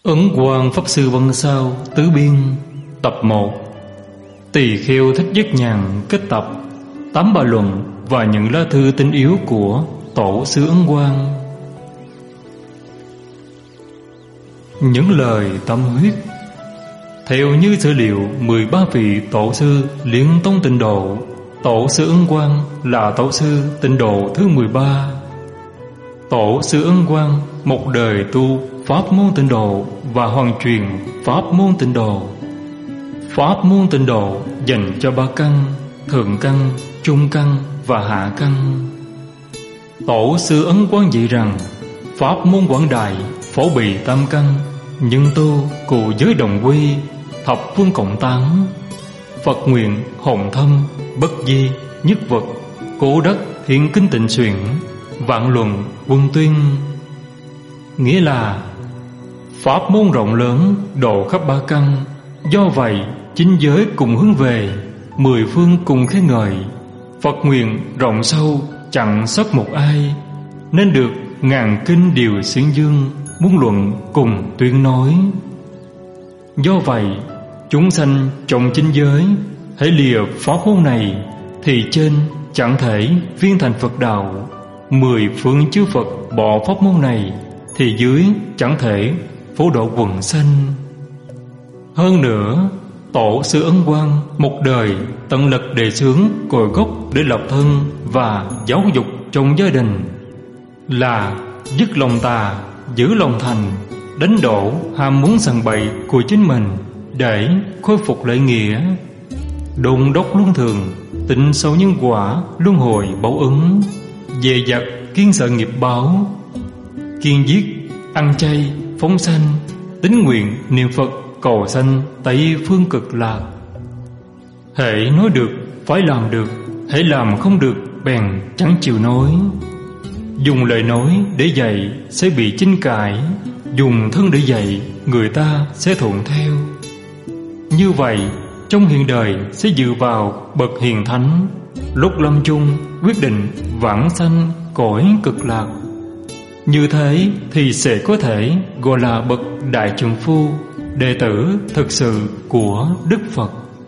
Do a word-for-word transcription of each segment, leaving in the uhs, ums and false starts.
Ấn Quang Pháp Sư Văn Sao Tứ Biên Tập một. Tỳ Kheo Thích Giác Nhàn kết tập. Tám bài luận và những lá thư tinh yếu của Tổ sư Ấn Quang. Những lời tâm huyết. Theo như sử liệu mười ba vị tổ sư Liên Tông Tịnh Độ, Tổ sư Ấn Quang là tổ sư Tịnh Độ thứ mười ba. Tổ sư Ấn Quang một đời tu Pháp môn Tịnh Độ và hoàn truyền Pháp môn Tịnh Độ. Pháp môn Tịnh Độ dành cho ba căn: thượng căn, trung căn và hạ căn. Tổ sư Ấn Quang dạy rằng pháp môn quảng đại phổ bì tam căn, nhân tu cụ giới đồng quy, thập phương cộng tán. Phật nguyện hồn thâm, bất di, nhất vật, cố đất thiên kinh tịnh xuyển, vạn luận quân tuyên. Nghĩa là pháp môn rộng lớn độ khắp ba căn, do vậy chín giới cùng hướng về, mười phương cùng khen ngợi. Phật nguyện rộng sâu chẳng sót một ai, nên được ngàn kinh điều xiển dương, muôn luận cùng tuyên nói. Do vậy chúng sanh trong chín giới hãy lìa pháp môn này, thì trên chẳng thể viên thành Phật đạo. Mười phương chư Phật bỏ pháp môn này, thì dưới chẳng thể phổ độ quần sanh. Hơn nữa, Tổ sư Ấn Quang một đời tận lực đề xướng cội gốc để lập thân và giáo dục trong gia đình, là dứt lòng tà, giữ lòng thành, đánh đổ ham muốn sằng bậy của chính mình để khôi phục lợi nghĩa, đôn đốc luân thường, tịnh sâu nhân quả luân hồi báo ứng, dè dặt kiên sợ nghiệp báo, kiên giết, ăn chay, phóng sanh, tín nguyện niệm Phật cầu sanh Tây phương cực lạc. Hễ nói được phải làm được, hễ làm không được bèn chẳng chịu nói. Dùng lời nói để dạy sẽ bị chinh cãi, dùng thân để dạy người ta sẽ thuận theo. Như vậy trong hiện đời sẽ dựa vào bậc hiền thánh, lúc lâm chung quyết định vãng sanh cõi cực lạc. Như thế thì sẽ có thể gọi là bậc đại trượng phu, đệ tử thực sự của Đức Phật.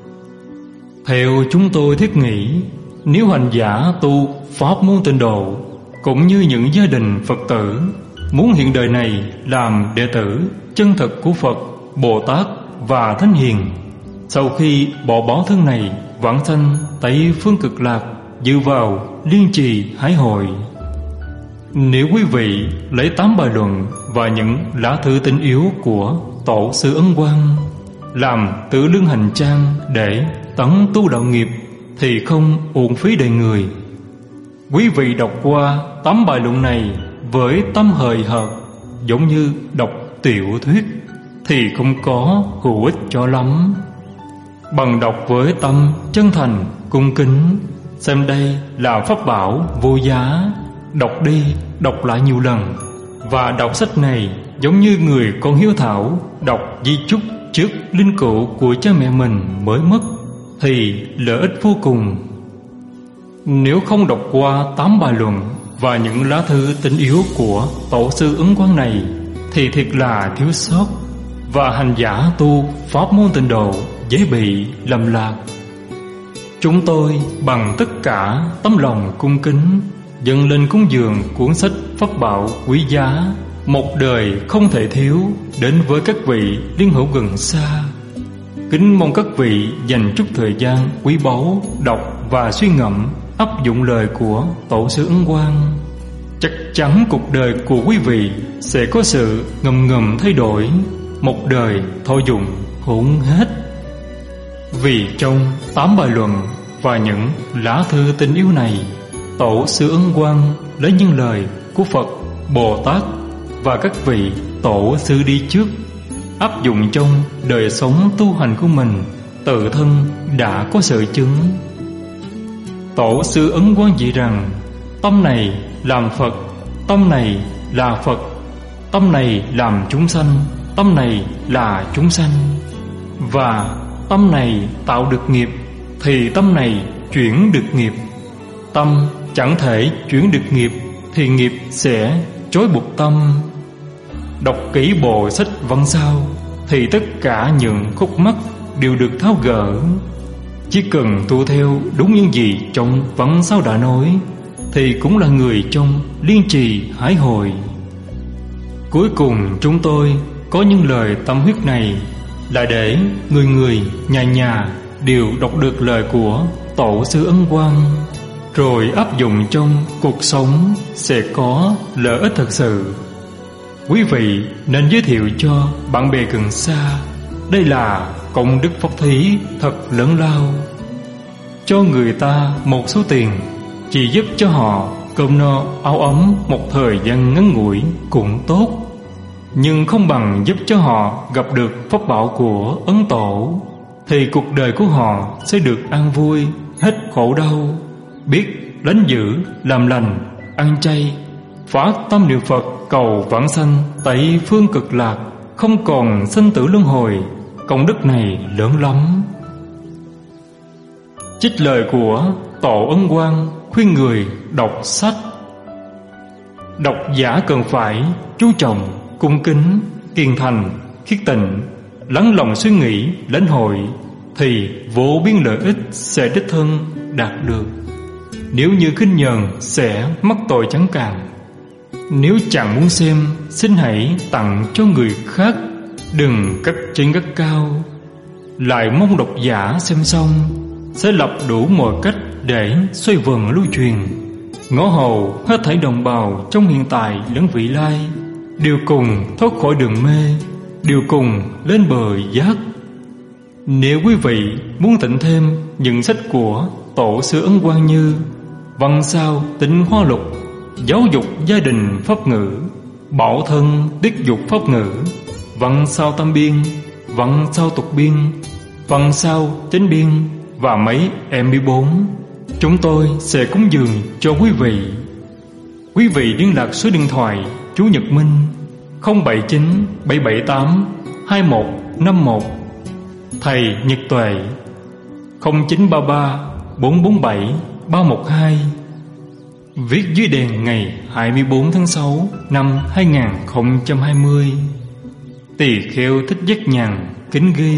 Theo chúng tôi thiết nghĩ, nếu hành giả tu pháp môn Tịnh Độ cũng như những gia đình Phật tử muốn hiện đời này làm đệ tử chân thực của Phật, Bồ Tát và Thánh Hiền, sau khi bỏ báo thân này vãng sanh Tây phương cực lạc, dựa vào liên trì hải hội. Nếu quý vị lấy tám bài luận và những lá thư tinh yếu của Tổ sư Ấn Quang làm tự lương hành trang để tấn tu đạo nghiệp, thì không uổng phí đời người. Quý vị đọc qua tám bài luận này với tâm hời hợt, giống như đọc tiểu thuyết, thì không có hữu ích cho lắm. Bằng đọc với tâm chân thành, cung kính, xem đây là pháp bảo vô giá, đọc đi đọc lại nhiều lần, và đọc sách này giống như người con hiếu thảo đọc di chúc trước linh cữu của cha mẹ mình mới mất, thì lợi ích vô cùng. Nếu không đọc qua tám bài luận và những lá thư tinh yếu của Tổ sư Ấn Quang này, thì thiệt là thiếu sót, và hành giả tu pháp môn Tịnh Độ dễ bị lầm lạc. Chúng tôi bằng tất cả tấm lòng cung kính dâng lên cúng dường cuốn sách pháp bảo quý giá, một đời không thể thiếu, đến với các vị liên hữu gần xa. Kính mong các vị dành chút thời gian quý báu đọc và suy ngẫm, áp dụng lời của Tổ sư Ấn Quang. Chắc chắn cuộc đời của quý vị sẽ có sự ngầm ngầm thay đổi, một đời thọ dụng hưởng hết. Vì trong tám bài luận và những lá thư tinh yếu này, Tổ sư Ấn Quang lấy những lời của Phật, Bồ Tát và các vị tổ sư đi trước, áp dụng trong đời sống tu hành của mình, tự thân đã có sự chứng. Tổ sư Ấn Quang dạy rằng tâm này làm Phật, tâm này là Phật, tâm này làm chúng sanh, tâm này là chúng sanh. Và tâm này tạo được nghiệp, thì tâm này chuyển được nghiệp. Tâm chẳng thể chuyển được nghiệp, thì nghiệp sẽ trói buộc tâm. đọc kỹ bộ sách văn sao thì tất cả những khúc mắc đều được tháo gỡ. Chỉ cần tu theo đúng những gì trong văn sao đã nói thì cũng là người trong liên trì hải hội. Cuối cùng chúng tôi có những lời tâm huyết này là để người người nhà nhà đều đọc được lời của Tổ sư Ấn Quang, rồi áp dụng trong cuộc sống sẽ có lợi ích thật sự. Quý vị nên giới thiệu cho bạn bè gần xa. Đây là công đức pháp thí thật lớn lao. Cho người ta một số tiền chỉ giúp cho họ cơm no áo ấm một thời gian ngắn ngủi cũng tốt, nhưng không bằng giúp cho họ gặp được pháp bảo của Ấn Tổ, thì cuộc đời của họ sẽ được an vui, hết khổ đau, biết lánh giữ, làm lành, ăn chay, phát tâm niệm Phật cầu vãng sanh Tây phương cực lạc, không còn sinh tử luân hồi. Công đức này lớn lắm. Trích lời của Tổ Ấn Quang khuyên người đọc sách. Độc giả cần phải chú trọng, cung kính, kiên thành, khiết tịnh, lắng lòng suy nghĩ, lãnh hội, thì vô biên lợi ích sẽ đích thân đạt được. Nếu như khinh nhờn sẽ mắc tội chẳng càng. Nếu chẳng muốn xem, xin hãy tặng cho người khác, đừng cất trên gắt cao. Lại mong độc giả xem xong sẽ lập đủ mọi cách để xoay vần lưu truyền. Ngõ hầu hết thảy đồng bào trong hiện tại lẫn vị lai đều cùng thoát khỏi đường mê, đều cùng lên bờ giác. Nếu quý vị muốn tịnh thêm những sách của Tổ sư Ấn Quang như Văn sao Tịnh Hoa Lục, Giáo dục gia đình pháp ngữ, Bảo thân tiết dục pháp ngữ, Văn sao Tam biên, Văn sao tục biên, Văn sao chánh biên và mấy em pê bốn, chúng tôi sẽ cúng dường cho quý vị. Quý vị liên lạc số điện thoại chú Nhật Minh không bảy chín bảy bảy tám hai một năm một, thầy Nhật Tuệ không chín ba ba bốn bốn bảy ba một hai. Viết dưới đèn ngày hai mươi bốn tháng sáu năm hai nghìn không trăm hai mươi. Tỳ kheo Thích Giác Nhàn kính ghi.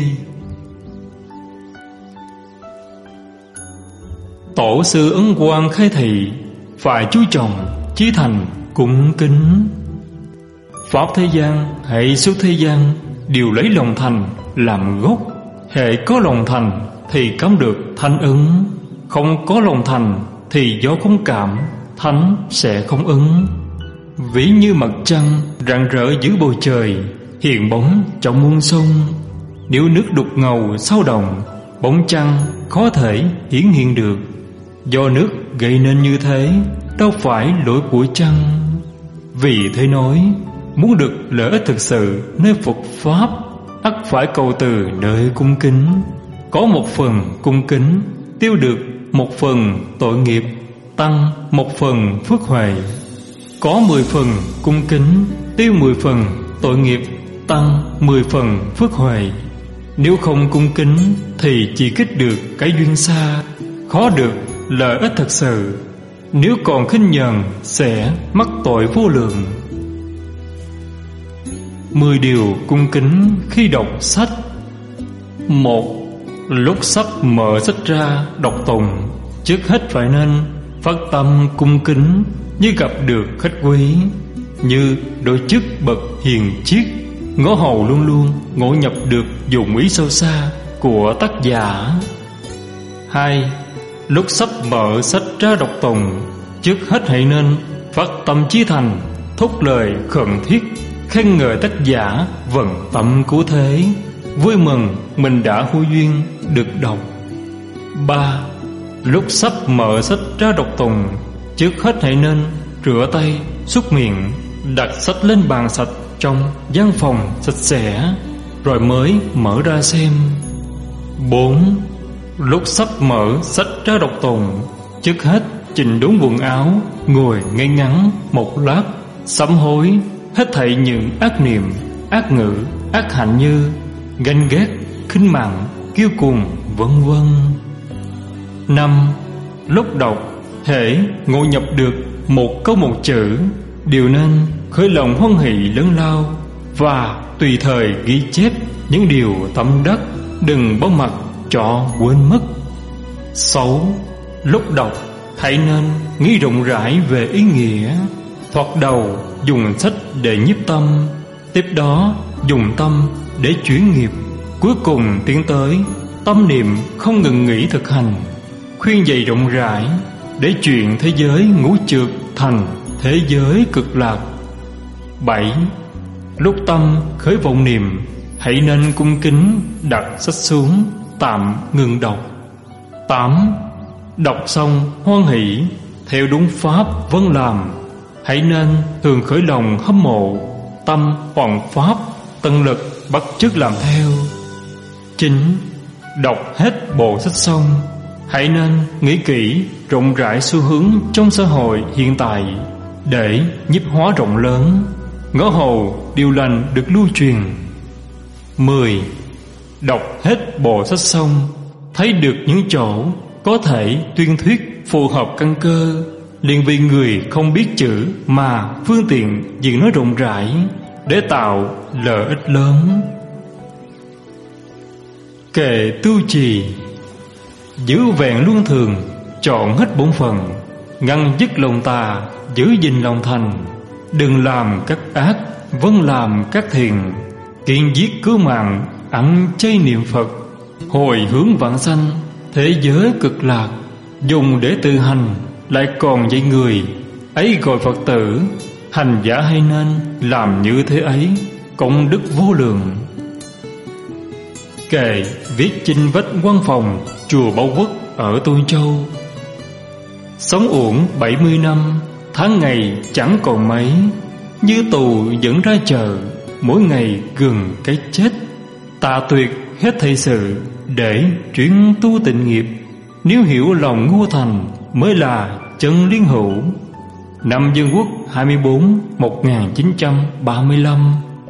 Tổ sư Ấn Quang khai thị phải chú trọng, chí thành, cung kính. Pháp thế gian hay xuất thế gian đều lấy lòng thành làm gốc. Hệ có lòng thành thì cảm được thanh ứng, không có lòng thành thì do không cảm, thánh sẽ không ứng. Ví như mặt trăng rạng rỡ giữa bầu trời, hiện bóng trong muôn sông. Nếu nước đục ngầu sao động, bóng trăng khó thể hiển hiện được. Do nước gây nên như thế, đâu phải lỗi của trăng. Vì thế nói, muốn được lợi ích thực sự nơi Phật Pháp, ắt phải cầu từ nơi cung kính. Có một phần cung kính, tiêu được một phần tội nghiệp, tăng một phần phước huệ. Có mười phần cung kính, tiêu mười phần tội nghiệp, tăng mười phần phước huệ. Nếu không cung kính thì chỉ kết được cái duyên xa, khó được lợi ích thật sự. Nếu còn khinh nhờn sẽ mắc tội vô lượng. Mười điều cung kính khi đọc sách. Một. Lúc sắp mở sách ra đọc tụng, trước hết phải nên phát tâm cung kính như gặp được khách quý, như đôi chức bậc hiền triết. Ngõ hầu luôn luôn ngộ nhập được dụng ý sâu xa của tác giả. Hai. Lúc sắp mở sách ra đọc tụng, trước hết hãy nên phát tâm chí thành, thốt lời khẩn thiết, khen ngợi tác giả vận tâm cứu thế, vui mừng mình đã hữu duyên được đọc. Ba. Lúc sắp mở sách ra đọc tụng, trước hết hãy nên rửa tay, súc miệng, đặt sách lên bàn sạch trong gian phòng sạch sẽ, rồi mới mở ra xem. Bốn. Lúc sắp mở sách ra đọc tụng, trước hết chỉnh đốn quần áo, ngồi ngay ngắn một lát, sám hối hết thảy những ác niệm, ác ngữ, ác hạnh như ganh ghét, khinh mạng, kiêu cuồng, vân vân. Năm. Lúc đọc, hễ ngộ nhập được một câu một chữ, đều nên khởi lòng hoan hỷ lớn lao, và tùy thời ghi chép những điều tâm đắc, đừng bỏ mặc cho quên mất. Sáu, lúc đọc hãy nên nghĩ rộng rãi về ý nghĩa. Thoạt đầu dùng sách để nhiếp tâm, tiếp đó dùng tâm để chuyển nghiệp, cuối cùng tiến tới tâm niệm không ngừng nghỉ thực hành. Khuyên dạy rộng rãi để chuyển thế giới ngũ trược thành thế giới cực lạc. Bảy, lúc tâm khởi vọng niệm hãy nên cung kính đặt sách xuống, tạm ngừng đọc. Tám, đọc xong hoan hỷ theo đúng pháp vẫn làm, hãy nên thường khởi lòng hâm mộ, tâm hoàn pháp tận lực bắt chước làm theo. Chín, đọc hết bộ sách xong hãy nên nghĩ kỹ rộng rãi xu hướng trong xã hội hiện tại để nhiếp hóa rộng lớn, ngõ hầu điều lành được lưu truyền. Mười, đọc hết bộ sách xong thấy được những chỗ có thể tuyên thuyết phù hợp căn cơ, liền vì người không biết chữ mà phương tiện diễn nói rộng rãi để tạo lợi ích lớn. Kệ tu trì, giữ vẹn luân thường, chọn hết bổn phận, ngăn dứt lòng tà, giữ gìn lòng thành. Đừng làm các ác, vẫn làm các thiện, kiên giết cứu mạng, ăn chay niệm Phật, hồi hướng vãng sanh, thế giới cực lạc. Dùng để tự hành, lại còn dạy người, ấy gọi Phật tử. Hành giả hay nên làm như thế ấy, công đức vô lượng. Kệ viết trên vách văn phòng chùa Bảo Quốc ở Tô Châu. Sống uổng bảy mươi năm, tháng ngày chẳng còn mấy, như tù dẫn ra chợ, mỗi ngày gần cái chết. Tạ tuyệt hết thảy sự để chuyển tu tịnh nghiệp, nếu hiểu lòng ngu thành mới là chân liên hữu. Năm Dân Quốc hai mươi tư một nghìn chín trăm ba mươi lăm.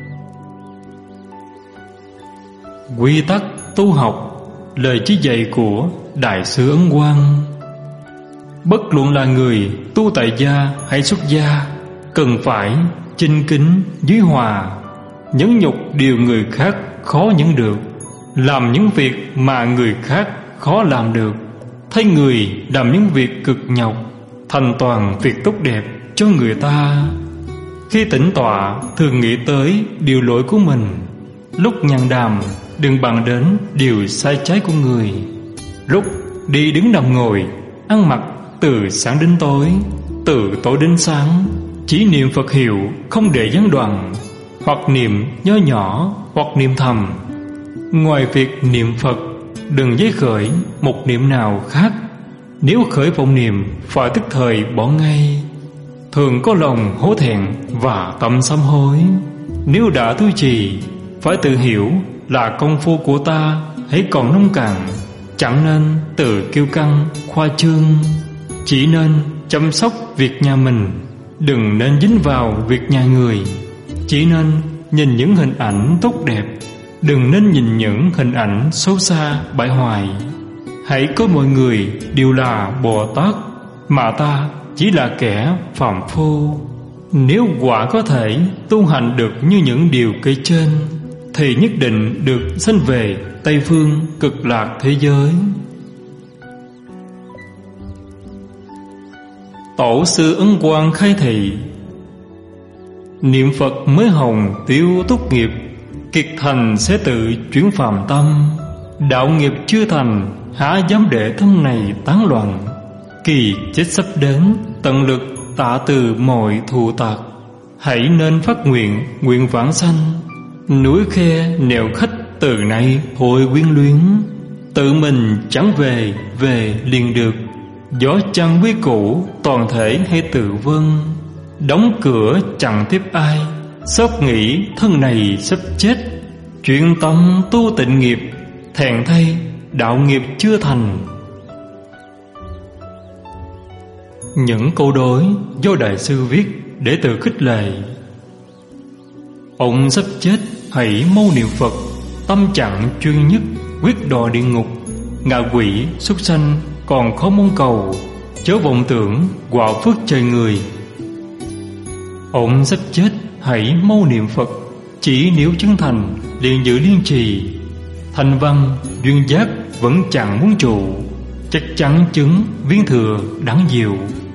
Quy tắc tu học, lời chỉ dạy của Đại sư Ấn Quang. Bất luận là người tu tại gia hay xuất gia, cần phải chinh kính dưới hòa, nhẫn nhục điều người khác khó nhẫn được, làm những việc mà người khác khó làm được, thay người làm những việc cực nhọc, thành toàn việc tốt đẹp cho người ta. Khi tĩnh tọa thường nghĩ tới điều lỗi của mình, lúc nhàn đàm đừng bàn đến điều sai trái của người. Lúc đi đứng nằm ngồi, ăn mặc từ sáng đến tối, từ tối đến sáng, chỉ niệm Phật hiệu không để gián đoạn, hoặc niệm nho nhỏ hoặc niệm thầm. Ngoài việc niệm Phật, đừng dấy khởi một niệm nào khác. Nếu khởi vọng niệm phải tức thời bỏ ngay. Thường có lòng hổ thẹn và tâm sám hối. Nếu đã tu trì, phải tự hiểu là công phu của ta hãy còn nông cạn, chẳng nên tự kiêu căng khoa trương. Chỉ nên chăm sóc việc nhà mình, đừng nên dính vào việc nhà người. Chỉ nên nhìn những hình ảnh tốt đẹp, đừng nên nhìn những hình ảnh xấu xa bại hoại. Hãy coi mọi người đều là Bồ Tát, mà ta chỉ là kẻ phàm phu. Nếu quả có thể tu hành được như những điều kể trên, thì nhất định được sanh về Tây Phương cực lạc thế giới. Tổ sư Ấn Quang khai thị: niệm Phật mới hồng tiêu tốt nghiệp, kiệt thành sẽ tự chuyển phàm tâm. Đạo nghiệp chưa thành, há dám để tâm này tán loạn. Kỳ chết sắp đến, tận lực tạ từ mọi thù tạc. Hãy nên phát nguyện, nguyện vãng sanh. Núi khe nẻo khách từ nay thôi quyến luyến. Tự mình chẳng về, về liền được. Gió chăng quý cũ, toàn thể hay tự vân. Đóng cửa chẳng tiếp ai, xót nghĩ thân này sắp chết. Chuyện tâm tu tịnh nghiệp, thẹn thay đạo nghiệp chưa thành. Những câu đối do Đại sư viết để tự khích lệ. Ông sắp chết, hãy mau niệm Phật. Tâm trạng chuyên nhất, quyết đọa địa ngục. Ngạ quỷ, súc sanh còn khó mong cầu, chớ vọng tưởng quả phước trời người. Ông sắp chết, hãy mau niệm Phật. chỉ nếu chứng thành liền giữ liên trì. Thành văn duyên giác vẫn chẳng muốn trụ, chắc chắn chứng viên thừa đáng diệu.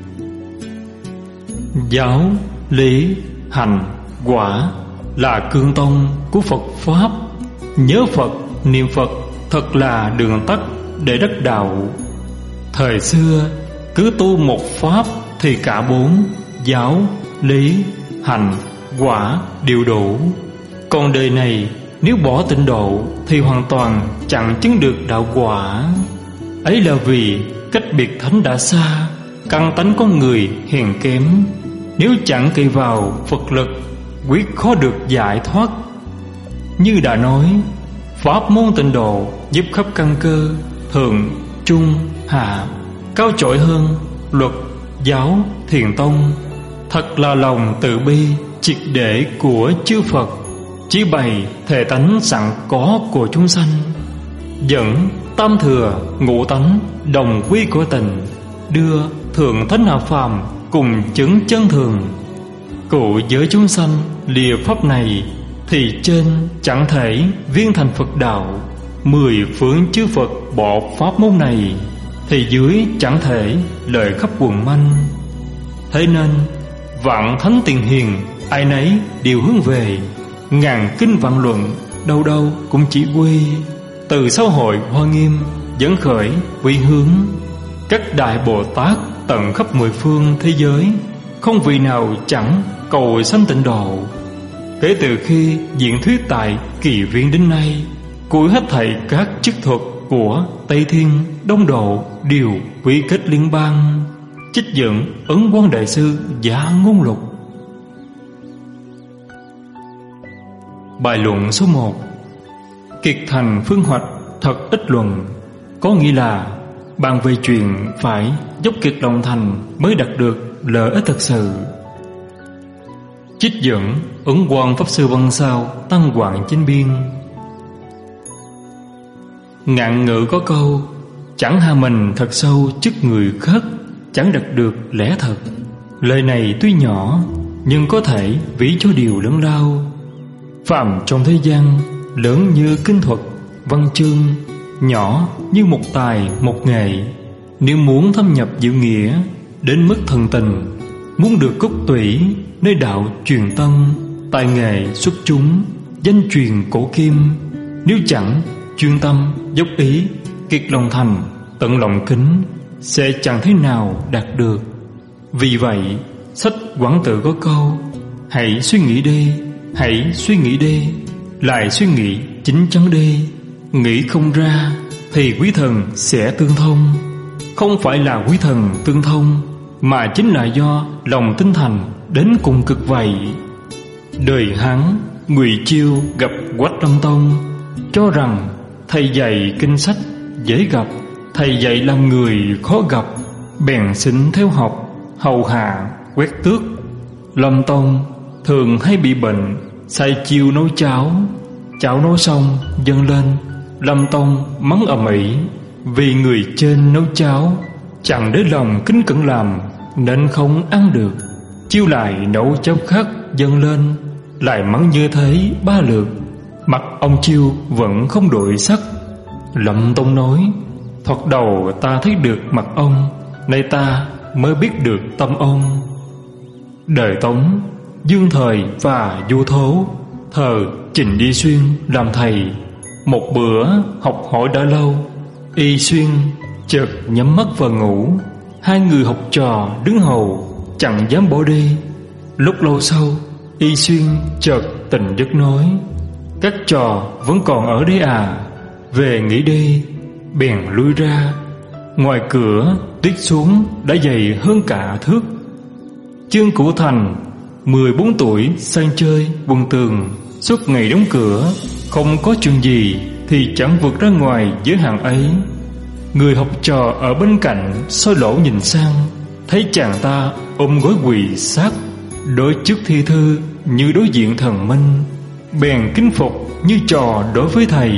Giáo, lý, hành, quả là cương tông của Phật Pháp. Nhớ Phật, niệm Phật thật là đường tắt để đắc đạo. Thời xưa cứ tu một Pháp thì cả bốn giáo, lý, hành, quả đều đủ. Còn đời này nếu bỏ tịnh độ thì hoàn toàn chẳng chứng được đạo quả. Ấy là vì cách biệt thánh đã xa, căn tánh con người hèn kém. Nếu chẳng cậy vào Phật lực, quyết khó được giải thoát. Như đã nói, pháp môn tịnh độ giúp khắp căn cơ, thượng, trung, hạ, cao chói hơn luật, giáo, thiền tông. Thật là lòng từ bi triệt để của chư Phật, chỉ bày thể tánh sẵn có của chúng sanh, dẫn tam thừa ngũ tánh đồng quy của tình, đưa thượng thánh hạ phàm cùng chứng chân thường. Cụ giới chúng sanh lìa pháp này thì trên chẳng thể viên thành Phật đạo. Mười phương chư Phật bỏ pháp môn này thì dưới chẳng thể lời khắp quần manh. Thế nên vạn thánh tiền hiền ai nấy đều hướng về, ngàn kinh vạn luận đâu đâu cũng chỉ quy từ xã hội Hoa Nghiêm dẫn khởi quy hướng. Các đại Bồ Tát tận khắp mười phương thế giới không vị nào chẳng cầu sanh tịnh độ. Kể từ khi diễn thuyết tại Kỳ Viên đến nay, cuối hết thảy các chức thuật của Tây Thiên, Đông Độ đều quy kết liên bang. Trích dẫn Ấn Quang Đại Sư Giả Ngôn Lục. Bài luận số một. Kiệt thành phương hoạch thật ít luận, có nghĩa là bàn về chuyện phải dốc kiệt lòng thành mới đạt được lợi ích thật sự. Trích dẫn Ấn Quang Pháp Sư Văn Sao Tăng Hoàng Chánh Biên. Ngạn ngữ có câu: chẳng hạ mình thật sâu trước người khác, chẳng đạt được lẽ thật. Lời này tuy nhỏ nhưng có thể ví cho điều lớn lao. Phàm trong thế gian, lớn như kinh thuật, văn chương, nhỏ như một tài, một nghệ. Nếu muốn thâm nhập diệu nghĩa đến mức thần tình, muốn được cốt tủy nơi đạo truyền tân, tài nghệ xuất chúng, danh truyền cổ kim, nếu chẳng chuyên tâm, dốc ý, kiệt lòng thành, tận lòng kính, sẽ chẳng thế nào đạt được. Vì vậy, sách Quảng Tự có câu: hãy suy nghĩ đi, hãy suy nghĩ đi, lại suy nghĩ chính chắn đi. Nghĩ không ra thì quý thần sẽ tương thông. Không phải là quý thần tương thông, mà chính là do lòng tinh thành đến cùng cực vậy. Đời Hán, Ngụy Chiêu gặp Quách Lâm Tông, cho rằng thầy dạy kinh sách dễ gặp, thầy dạy làm người khó gặp, bèn xin theo học, hầu hạ quét tước. Lâm Tông thường hay bị bệnh, sai chiêu nấu cháo. Cháo nấu xong dâng lên, Lâm Tông mắng ầm ĩ vì người trên nấu cháo chẳng để lòng kính cẩn làm nên không ăn được. Chiêu lại nấu cháo khác dâng lên, lại mắng như thế ba lượt, mặt ông Chiêu vẫn không đổi sắc. Lâm Tông nói: thoạt đầu ta thấy được mặt ông, nay ta mới biết được tâm ông. Đời Tống, Dương Thời và Du Thố thờ Trình Y Xuyên làm thầy. Một bữa học hỏi đã lâu, Y Xuyên chợt nhắm mắt vào ngủ. Hai người học trò đứng hầu chẳng dám bỏ đi. Lúc lâu sau, Y Xuyên chợt tỉnh giấc nói: các trò vẫn còn ở đây à? Về nghỉ đi. Bèn lui ra. Ngoài cửa tuyết xuống đã dày hơn cả thước. Trương Cửu Thành mười bốn tuổi sang chơi quần tường, suốt ngày đóng cửa, không có chuyện gì thì chẳng vượt ra ngoài giới hạn ấy. Người học trò ở bên cạnh soi lỗ nhìn sang, thấy chàng ta ôm gối quỳ sát đối trước thi thư như đối diện thần minh, bèn kính phục như trò đối với thầy.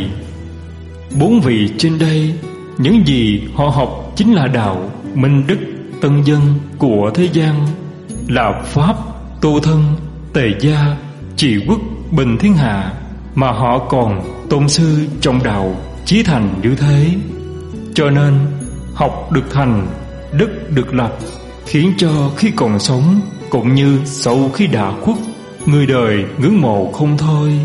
Bốn vị trên đây, những gì họ học chính là đạo minh đức tân dân của thế gian, là pháp tu thân, tề gia, trị quốc bình thiên hạ, mà họ còn tôn sư trọng đạo, chí thành như thế. Cho nên học được thành, đức được lập, khiến cho khi còn sống cũng như sau khi đã khuất, người đời ngưỡng mộ không thôi.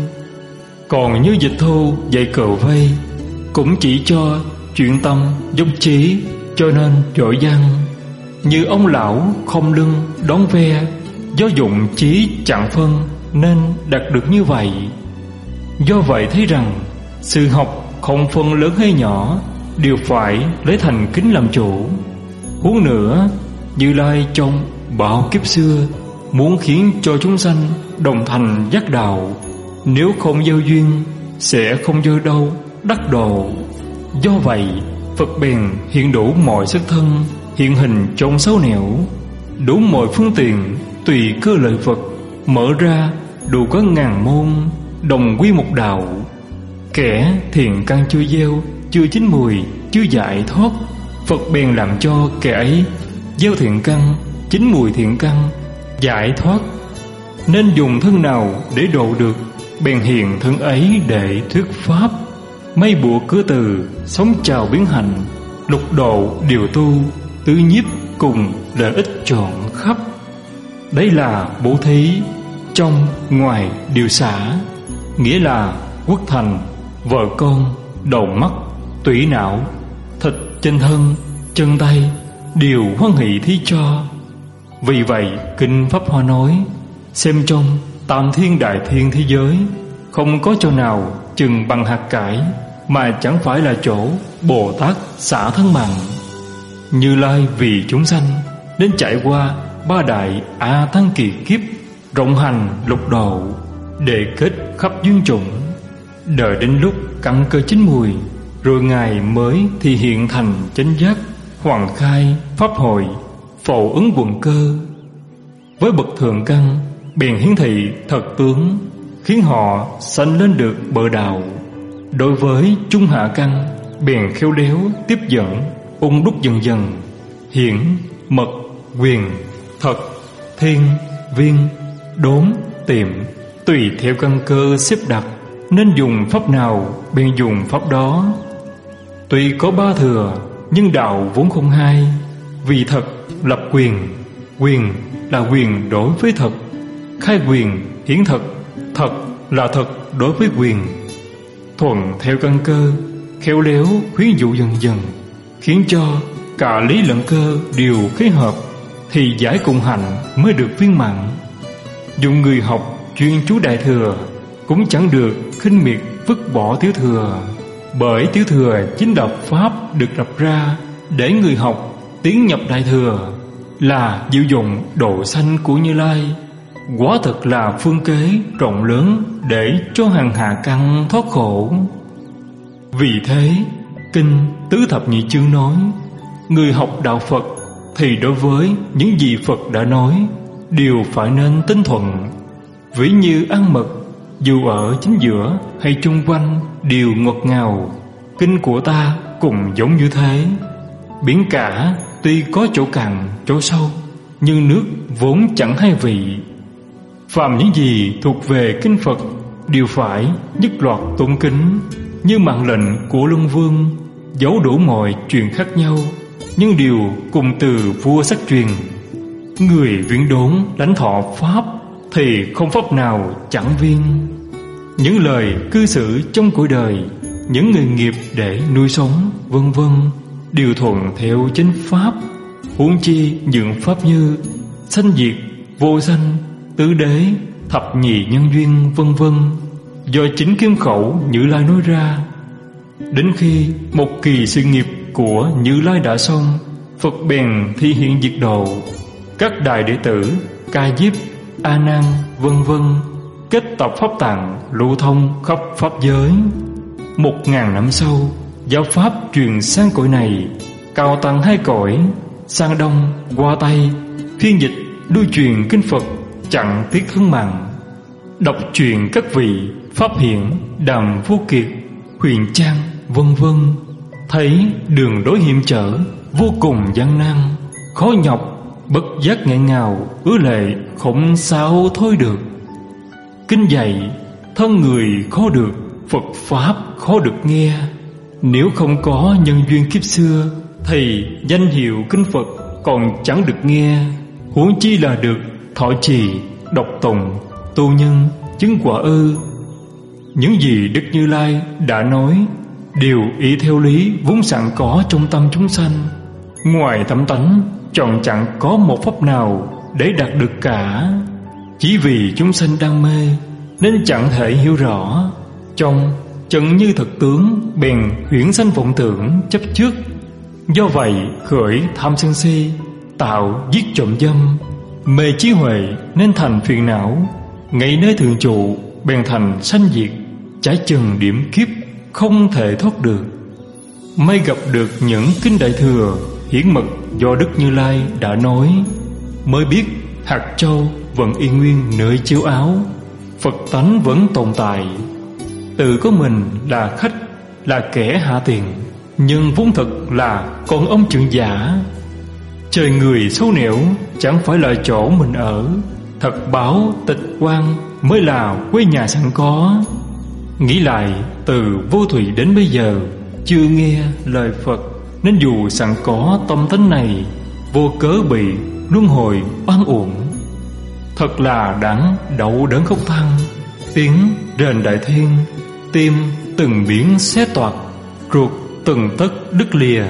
Còn như Dịch Thu dạy cờ vây, cũng chỉ cho chuyện tâm dốc trí, cho nên giỏi văn. Như ông lão không lưng đón ve, do dụng trí chẳng phân nên đạt được như vậy. Do vậy thấy rằng sự học không phân lớn hay nhỏ, đều phải lấy thành kính làm chủ. Huống nữa, Như Lai trong bao kiếp xưa muốn khiến cho chúng sanh đồng thành giác đạo, nếu không gieo duyên sẽ không dơ đâu đắc độ. Do vậy Phật bèn hiện đủ mọi sức thân, hiện hình trong sáu nẻo, đủ mọi phương tiện tùy cơ lợi Phật, mở ra đủ có ngàn môn, đồng quy một đạo. Kẻ thiện căn chưa gieo, chưa chín mùi, chưa giải thoát, Phật bèn làm cho kẻ ấy gieo thiện căn, chín mùi thiện căn, giải thoát. Nên dùng thân nào để độ được, bèn hiện thân ấy để thuyết pháp. Mây bủa cứ từ, sống trào biến hành, lục độ điều tu, tứ nhiếp cùng lợi ích trọn khắp. Đây là bố thí, trong ngoài điều xả, nghĩa là quốc thành, vợ con, đầu mắt, tủy não, thịt trên thân, chân tay đều hoan hỷ thí cho. Vì vậy Kinh Pháp Hoa nói, xem trong tam thiên đại thiên thế giới, không có chỗ nào chừng bằng hạt cải, mà chẳng phải là chỗ Bồ Tát xả thân mạng. Như Lai vì chúng sanh đến trải qua ba đại A Tăng kỳ kiếp, rộng hành lục độ, để kết khắp duyên chủng. Đợi đến lúc căn cơ chín mùi, rồi Ngài mới thì hiện thành chánh giác, hoàng khai pháp hội, phổ ứng quần cơ. Với bậc thượng căn bèn hiển thị thật tướng, khiến họ sanh lên được bờ đạo. Đối với trung hạ căn bèn khéo léo tiếp dẫn, ung đúc dần dần, hiển mật quyền thật thiên viên đốn tiệm, tùy theo căn cơ xếp đặt, nên dùng pháp nào bèn dùng pháp đó. Tuy có ba thừa, nhưng đạo vốn không hai. Vì thật lập quyền, quyền là quyền đối với thật, khai quyền hiển thật, thật là thật đối với quyền. Thuận theo căn cơ, khéo léo khuyến dụ dần dần, khiến cho cả lý lẫn cơ đều khế hợp, thì giải cùng hạnh mới được viên mãn. Dùng người học chuyên chú đại thừa, cũng chẳng được khinh miệt vứt bỏ tiểu thừa. Bởi tiểu thừa chính là pháp được lập ra để người học tiến nhập đại thừa, là diệu dụng độ sanh của Như Lai. Quả thật là phương kế rộng lớn để cho hàng hạ căn thoát khổ. Vì thế Kinh Tứ Thập Nhị Chương nói, người học đạo Phật thì đối với những gì Phật đã nói đều phải nên tinh thuận. Ví như ăn mật, dù ở chính giữa hay chung quanh đều ngọt ngào. Kinh của ta cũng giống như thế. Biển cả tuy có chỗ cạn chỗ sâu, nhưng nước vốn chẳng hai vị. Phàm những gì thuộc về kinh Phật đều phải nhất loạt tôn kính. Như mạng lệnh của Luân Vương, giấu đủ mọi chuyện khác nhau, nhưng đều cùng từ vua sắc truyền. Người viễn đốn lãnh thọ pháp thì không pháp nào chẳng viên. Những lời cư xử trong cuộc đời, những nghề nghiệp để nuôi sống vân vân đều thuận theo chánh pháp. Huống chi những pháp như sanh diệt, vô sanh, tứ đế, thập nhị nhân duyên vân vân, do chính kim khẩu Như Lai nói ra. Đến khi một kỳ sự nghiệp của Như Lai đã xong, Phật bèn thi hiện diệt độ. Các đại đệ tử Ca Diếp, A Nan vân vân kết tập pháp tạng lưu thông khắp pháp giới. Một ngàn năm sau, giáo pháp truyền sang cõi này, cao tăng hai cõi, sang đông qua tây, phiên dịch lưu truyền kinh Phật chẳng tiếc thân mạng. Đọc truyện các vị pháp hiển, Đàm Vô Kiệt, Huyền Trang vân vân, thấy đường đối hiểm trở vô cùng gian nan, khó nhọc, bất giác nghẹn ngào, ứa lệ không sao thôi được. kinh dạy, thân người khó được, Phật Pháp khó được nghe. Nếu không có nhân duyên kiếp xưa thì danh hiệu kinh Phật còn chẳng được nghe, huống chi là được thọ trì, đọc tụng, tu nhân, chứng quả ư. Những gì Đức Như Lai đã nói đều ý theo lý vốn sẵn có trong tâm chúng sanh. Ngoài tấm tánh chọn chẳng có một pháp nào để đạt được cả. Chỉ vì chúng sanh đang mê nên chẳng thể hiểu rõ. Trong chân như thực tướng bèn huyễn sanh vọng tưởng chấp trước. Do vậy khởi tham sân si, tạo giết trộm dâm, mê trí huệ nên thành phiền não. Ngay nơi thường trụ bèn thành sanh diệt, trái chừng điểm kiếp không thể thoát được. May gặp được những kinh đại thừa hiển mật do Đức Như Lai đã nói, mới biết hạt châu vẫn y nguyên nơi chiếu áo, Phật tánh vẫn tồn tại. Tự có mình là khách, là kẻ hạ tiền, nhưng vốn thực là con ông trưởng giả. Trời người xấu nẻo chẳng phải là chỗ mình ở, thật báo tịch quan mới là quê nhà sẵn có. Nghĩ lại từ vô thủy đến bây giờ chưa nghe lời Phật, nên dù sẵn có tâm tánh này, vô cớ bị luân hồi oan uổng. Thật là đáng đậu đớn không thăng, tiếng rền đại thiên, tim từng biến xé toạc, ruột từng tấc đứt lìa.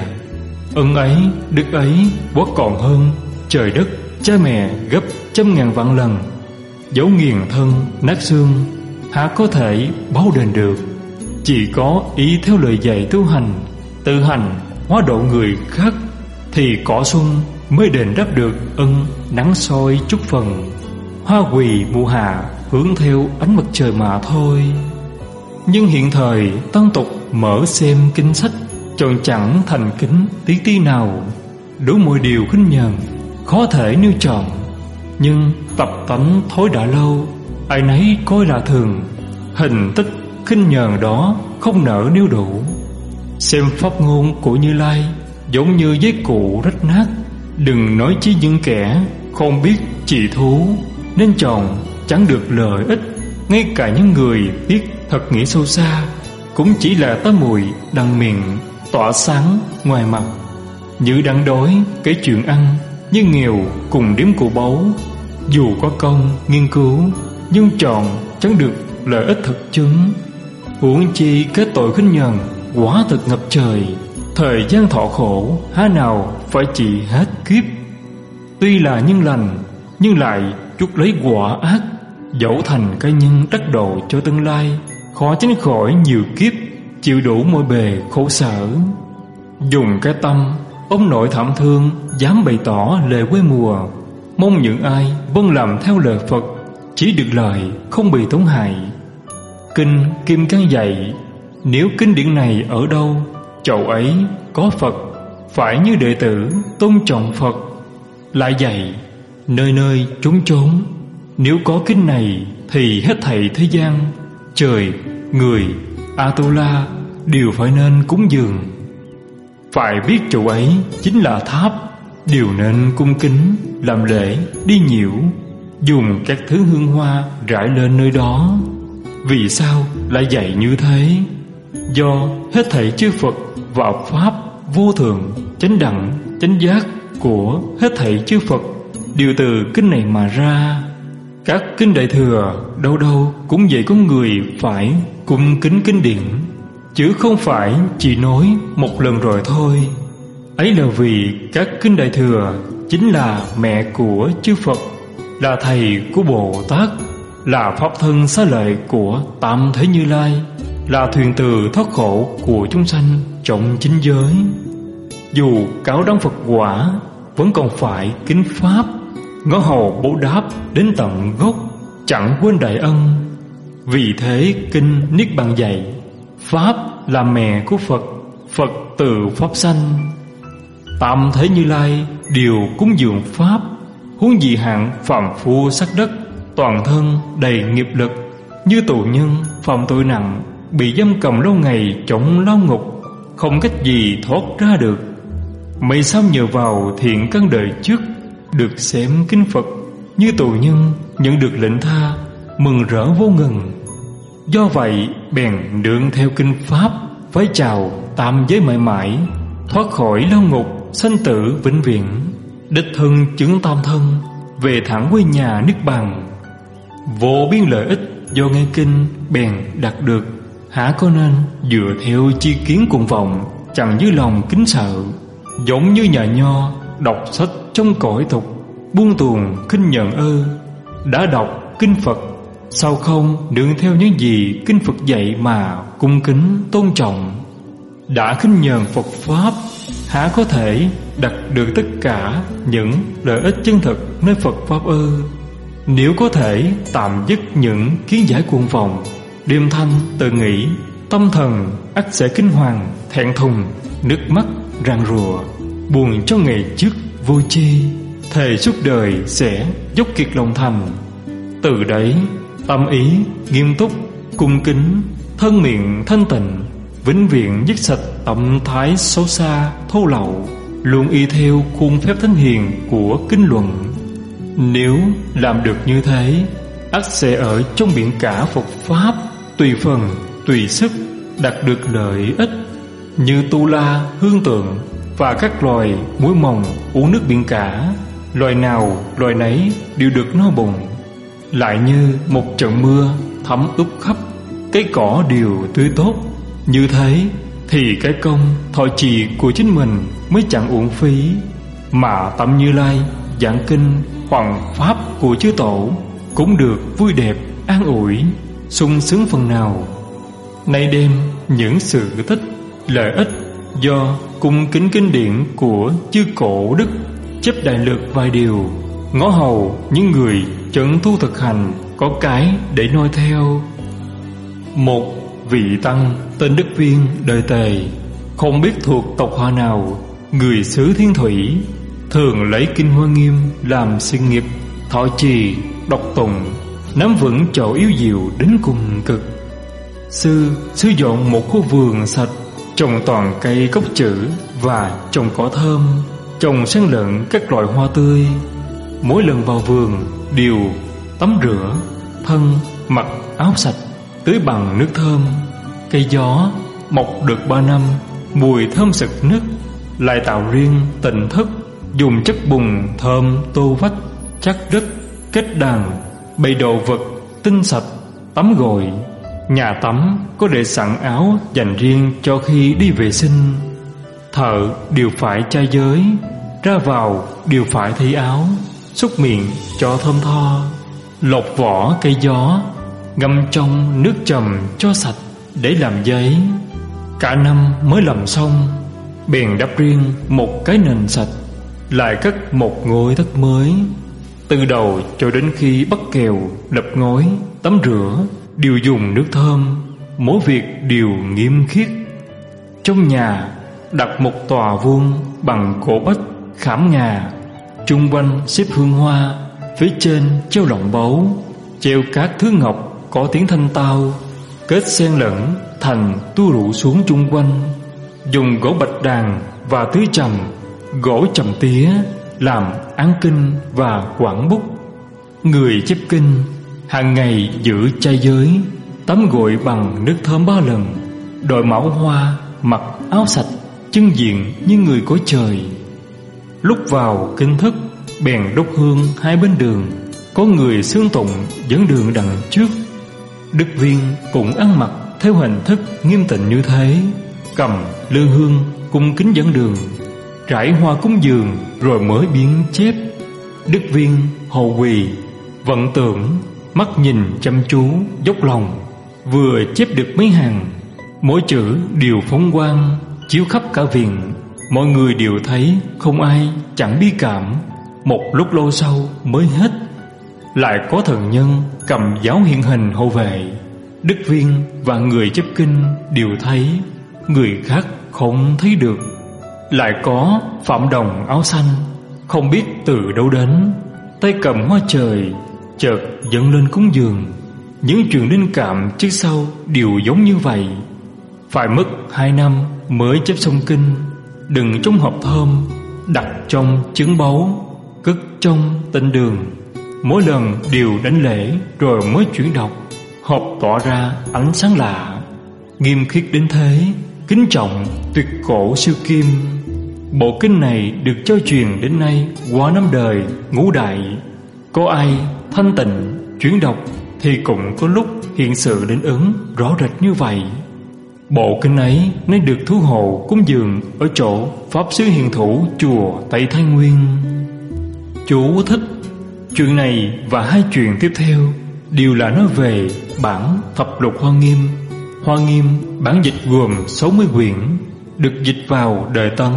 Ân ấy đức ấy quá còn hơn trời đất cha mẹ gấp trăm ngàn vạn lần. Dẫu nghiền thân nát xương, há có thể báo đền được. Chỉ có ý theo lời dạy tu hành, tự hành hóa độ người khác, thì cỏ xuân mới đền đáp được ân nắng soi chút phần. Hoa quỳ mùa hạ hướng theo ánh mặt trời mà thôi. Nhưng hiện thời tăng tục mở xem kinh sách, chọn chẳng thành kính tí tí nào. Đủ mọi điều khinh nhờn, khó thể nêu chọn. Nhưng tập tánh thói đã lâu, ai nấy coi là thường. Hình tích khinh nhờn đó không nỡ nêu đủ. Xem pháp ngôn của Như Lai giống như giấy cụ rách nát. Đừng nói chi những kẻ không biết trị thú, nên chọn chẳng được lợi ích. Ngay cả những người biết thật nghĩa sâu xa cũng chỉ là tá mùi đằng miệng tỏa sáng ngoài mặt. Như đang đói kể chuyện ăn, như nghèo cùng đếm của báu. Dù có công nghiên cứu, nhưng chọn chẳng được lợi ích thực chứng. Huống chi kết tội khinh nhờn quả thực ngập trời. Thời gian thọ khổ há nào phải trị hết kiếp. Tuy là nhân lành, nhưng lại chuốc lấy quả ác. Dẫu thành cái nhân đắc độ cho tương lai, khó tránh khỏi nhiều kiếp chịu đủ mọi bề khổ sở. Dùng cái tâm ông nội thảm thương dám bày tỏ lệ quê mùa, mong những ai vâng làm theo lời Phật chỉ được lợi không bị tổn hại. Kinh Kim Cang dạy, nếu kinh điển này ở đâu, chậu ấy có Phật, phải như đệ tử tôn trọng Phật. Lại dạy, nơi nơi chốn chốn, nếu có kinh này thì hết thảy thế gian, trời, người, Atula đều phải nên cúng dường. Phải biết chỗ ấy chính là tháp, đều nên cung kính làm lễ đi nhiễu, dùng các thứ hương hoa rải lên nơi đó. Vì sao lại dạy như thế? Do hết thảy chư Phật và Pháp vô thượng, chánh đẳng, chánh giác của hết thảy chư Phật đều từ kinh này mà ra. Các kinh đại thừa đâu đâu cũng dạy con người phải cung kính kinh điển, chứ không phải chỉ nói một lần rồi thôi. Ấy là vì các kinh đại thừa chính là mẹ của chư Phật, là thầy của Bồ Tát, là pháp thân xá lợi của tam thế Như Lai, là thuyền từ thoát khổ của chúng sanh trong chính giới. Dù cáo đăng Phật quả, vẫn còn phải kính Pháp, ngõ hầu bổ đáp đến tận gốc, chẳng quên đại ân. Vì thế kinh Niết Bàn dạy, Pháp là mẹ của Phật, Phật từ Pháp sanh. Tam thế Như Lai đều cúng dường Pháp, huống gì hạng phàm phu sắc đất, toàn thân đầy nghiệp lực, như tù nhân phạm tội nặng, bị giam cầm lâu ngày trong lao ngục, không cách gì thoát ra được. Mấy sao nhờ vào thiện căn đời trước, được xem kinh Phật, như tù nhân nhận được lệnh tha, mừng rỡ vô ngừng. Do vậy bèn nương theo kinh pháp, vái chào tam giới mãi mãi, thoát khỏi lao ngục sanh tử vĩnh viễn, đích thân chứng tam thân, về thẳng quê nhà niết bàn. Vô biên lợi ích do nghe kinh bèn đạt được, há có nên dựa theo chi kiến cuồng vọng, chẳng như lòng kính sợ. Giống như nhà nho đọc sách trong cõi tục, buông tuồng khinh nhận ơ. Đã đọc kinh Phật, sao không nương theo những gì kinh Phật dạy mà cung kính tôn trọng? Đã khinh nhờn Phật pháp, há có thể đạt được tất cả những lợi ích chân thực nơi Phật pháp ư? Nếu có thể tạm dứt những kiến giải cuồng vọng, đêm thanh tự nghĩ, tâm thần ắt sẽ kinh hoàng, thẹn thùng, nước mắt ràn rùa, buồn cho ngày trước vô tri, thề suốt đời sẽ dốc kiệt lòng thành. Từ đấy tâm ý nghiêm túc, cung kính, thân miệng thanh tịnh, vĩnh viễn dứt sạch tâm thái xấu xa thô lậu, luôn y theo khuôn phép thánh hiền của kinh luận. Nếu làm được như thế, ắt sẽ ở trong biển cả Phật pháp, tùy phần tùy sức đạt được lợi ích. Như tu la, hương tượng và các loài muối mồng uống nước biển cả, loài nào loài nấy đều được no bụng. Lại như một trận mưa thấm ướt khắp, cây cỏ đều tươi tốt. Như thế thì cái công thọ trì của chính mình mới chẳng uổng phí, mà tâm Như Lai giảng kinh hoằng pháp của chư tổ cũng được vui đẹp, an ủi, sung sướng phần nào. Nay đem những sự tích, lợi ích do cung kính kinh điển của chư cổ đức chép đại lược vài điều, ngó hầu những người chân tu thực hành có cái để noi theo. Một vị tăng tên Đức Viên đời Tề, không biết thuộc tộc họ nào, người xứ Thiên Thủy, thường lấy kinh Hoa Nghiêm làm sự nghiệp, thọ trì, đọc tụng, nắm vững chỗ yếu diệu đến cùng cực. Sư sử dụng một khu vườn sạch, trồng toàn cây cốc chữ và trồng cỏ thơm, trồng xen lẫn các loại hoa tươi. Mỗi lần vào vườn đều tắm rửa thân, mặc áo sạch, tưới bằng nước thơm. Cây gió mọc được ba năm, mùi thơm sực nức, lại tạo riêng tịnh thất, dùng chất bùn thơm tô vách, chắc đất, kết đàn, bày đồ vật tinh sạch, tắm gội. Nhà tắm có để sẵn áo dành riêng cho khi đi vệ sinh. Thợ đều phải trai giới, ra vào đều phải thay áo, xúc miệng cho thơm tho. Lột vỏ cây gió, ngâm trong nước trầm cho sạch để làm giấy. Cả năm mới làm xong, bèn đắp riêng một cái nền sạch, lại cất một ngôi thất mới. Từ đầu cho đến khi bắt kèo, lập ngói, tắm rửa đều dùng nước thơm, mỗi việc đều nghiêm khiết. Trong nhà đặt một tòa vuông bằng gỗ bách khảm ngà, chung quanh xếp hương hoa, phía trên treo lọng báu, treo các thứ ngọc có tiếng thanh tao, kết xen lẫn thành tu rủ xuống chung quanh. Dùng gỗ bạch đàn và tứ trầm, gỗ trầm tía làm án kinh và quảng bút. Người chép kinh hàng ngày giữ chay giới, tắm gội bằng nước thơm ba lần, đội mão hoa, mặc áo sạch, chân diện như người có trời. Lúc vào kinh thất bèn đốt hương hai bên đường, có người xương tụng dẫn đường đằng trước. Đức Viên cũng ăn mặc theo hình thức nghiêm tịnh như thế, cầm lư hương cung kính dẫn đường, trải hoa cúng dường rồi mới biến chép. Đức Viên hầu quỳ vận tưởng, mắt nhìn chăm chú dốc lòng, vừa chép được mấy hàng, mỗi chữ đều phóng quang chiếu khắp cả viện. Mọi người đều thấy không ai chẳng bi cảm. Một lúc lâu sau mới hết. Lại có thần nhân cầm giáo hiện hình hộ vệ. Đức Viên và người chép kinh đều thấy, người khác không thấy được. Lại có Phạm Đồng áo xanh, không biết từ đâu đến, tay cầm hoa trời, chợt dẫn lên cúng dường. Những chuyện linh cảm trước sau đều giống như vậy. Phải mất hai năm mới chép xong kinh, đựng trong hộp thơm, đặt trong trứng báu, cất trong tịnh đường. mỗi lần đều đánh lễ rồi mới chuyển đọc, hộp tỏa ra ánh sáng lạ, nghiêm khiết đến thế, kính trọng, tuyệt cổ siêu kim. Bộ kinh này được cho truyền đến nay qua năm đời ngũ đại. Có ai thanh tịnh chuyển đọc thì cũng có lúc hiện sự đến ứng rõ rệt như vậy. Bộ kinh ấy nên được thú hộ cúng dường ở chỗ Pháp Sư Hiền Thủ chùa Tây Thái Nguyên. Chú thích: chuyện này và hai chuyện tiếp theo đều là nói về bản Thập Lục Hoa Nghiêm. Hoa Nghiêm bản dịch gồm sáu mươi quyển, được dịch vào đời Tấn.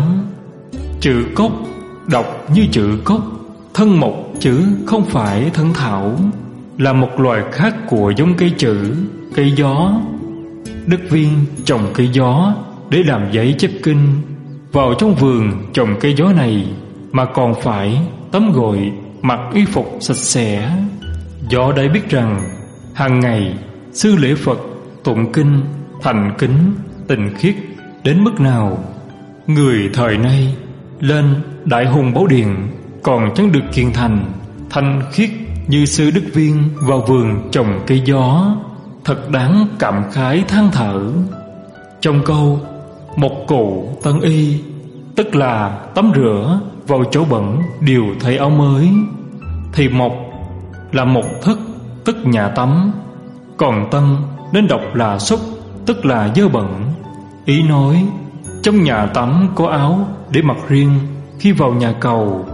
Chữ cốc đọc như chữ cốc, thân mộc chữ không phải thân thảo, là một loài khác của giống cây chữ, cây gió. Đức Viên trồng cây gió để làm giấy chép kinh. Vào trong vườn trồng cây gió này mà còn phải tắm gội, mặc y phục sạch sẽ. Do đây biết rằng hàng ngày sư lễ Phật, tụng kinh, thành kính, tình khiết đến mức nào. Người thời nay lên Đại Hùng Bảo Điện còn chẳng được kiên thành, thanh khiết như sư Đức Viên vào vườn trồng cây gió, thật đáng cảm khái than thở. Trong câu một cụ tân y, tức là tắm rửa, vào chỗ bẩn đều thấy áo mới, thì mộc là một thức, tức nhà tắm, còn tân nên đọc là xúc, tức là dơ bẩn. Ý nói trong nhà tắm có áo để mặc riêng khi vào nhà cầu.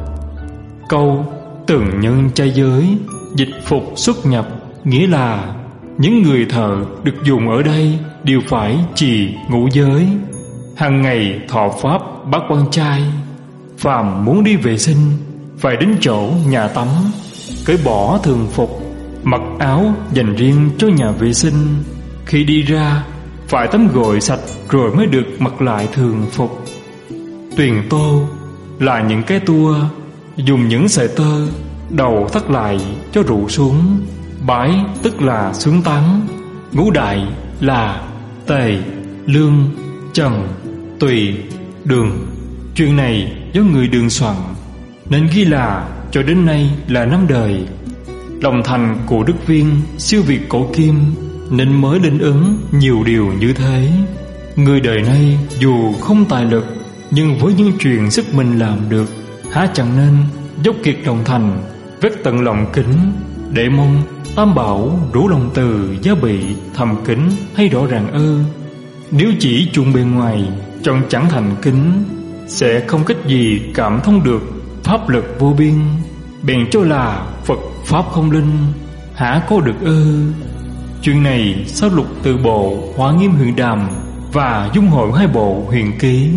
Câu từng nhân trai giới, dịch phục xuất nhập, nghĩa là những người thợ được dùng ở đây đều phải trì ngũ giới, hàng ngày thọ pháp bát quan trai. Phàm muốn đi vệ sinh phải đến chỗ nhà tắm, cởi bỏ thường phục, mặc áo dành riêng cho nhà vệ sinh. Khi đi ra phải tắm gội sạch rồi mới được mặc lại thường phục. Tuyền tô là những cái tua dùng những sợi tơ đầu thắt lại cho rụ xuống. Bái tức là xuống tán. Ngũ đại là tề, lương, trần, tùy, đường. Chuyện này do người Đường soạn nên ghi là cho đến nay là năm đời. Lòng thành của Đức Viên siêu việt cổ kim nên mới linh ứng nhiều điều như thế. Người đời nay dù không tài lực, nhưng với những chuyện sức mình làm được, há chẳng nên dốc kiệt lòng thành, vết tận lòng kính, để mong tam bảo đủ lòng từ giá bị thầm kính hay rõ ràng ư? Nếu chỉ chuộng bề ngoài, chọn chẳng thành kính, sẽ không cách gì cảm thông được pháp lực vô biên. Bèn cho là Phật pháp không linh, hả có được ư? Chuyện này sao lục từ bộ Hoa Nghiêm Huyền Đàm và dung hội hai bộ Huyền Ký.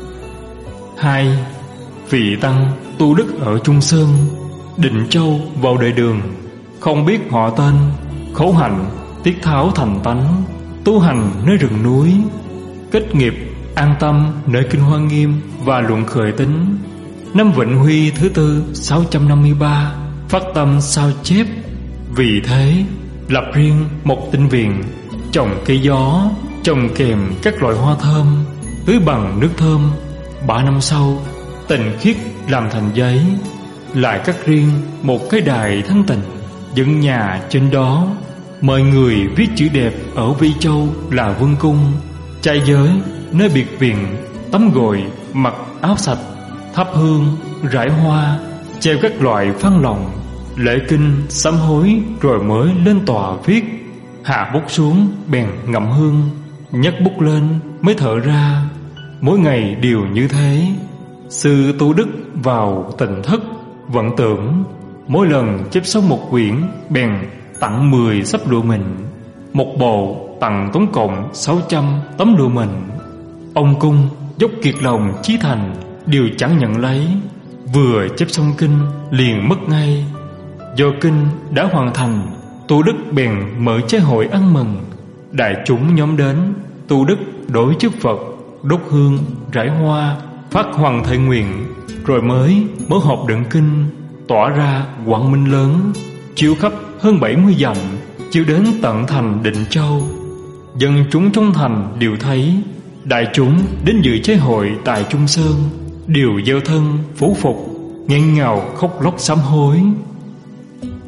Hai, vị tăng tu đức ở Trung Sơn, Định Châu vào đời Đường, không biết họ tên, khẩu hạnh tiết tháo thành tánh, tu hành nơi rừng núi, kết nghiệp an tâm nơi kinh Hoa Nghiêm và luận khởi tính. Năm Vịnh Huy thứ tư sáu trăm năm mươi ba phát tâm sao chép. Vì thế lập riêng một tinh viện, trồng cây gió, trồng kèm các loại hoa thơm, tưới bằng nước thơm. Ba năm sau tình khiết làm thành giấy, lại cắt riêng một cái đài thanh tịnh, dựng nhà trên đó, mời người viết chữ đẹp ở Vi Châu là Vương Cung. Trai giới nơi biệt viện tắm gội, mặc áo sạch, thắp hương, rải hoa, treo các loại phan lòng, lễ kinh sám hối rồi mới lên tòa viết. Hạ bút xuống bèn ngậm hương, nhấc bút lên mới thở ra. Mỗi ngày đều như thế. Sư tu đức vào tỉnh thất vận tưởng, mỗi lần chép xong một quyển bèn tặng mười sắp lụa mình, một bộ tặng tổng cộng sáu trăm tấm lụa mình. Ông cung dốc kiệt lòng chí thành, đều chẳng nhận lấy. Vừa chép xong kinh liền mất ngay. Do kinh đã hoàn thành, tu đức bèn mở chế hội ăn mừng. Đại chúng nhóm đến, tu đức đối trước Phật, đốt hương, rải hoa, phát hoàng thệ nguyện, rồi mới mở hộp đựng kinh, tỏa ra quang minh lớn, chiếu khắp hơn bảy mươi dặm, chiếu đến tận thành Định Châu. Dân chúng trong thành đều thấy. Đại chúng đến dự chế hội tại Trung Sơn đều gieo thân phủ phục, nghẹn ngào khóc lóc sám hối.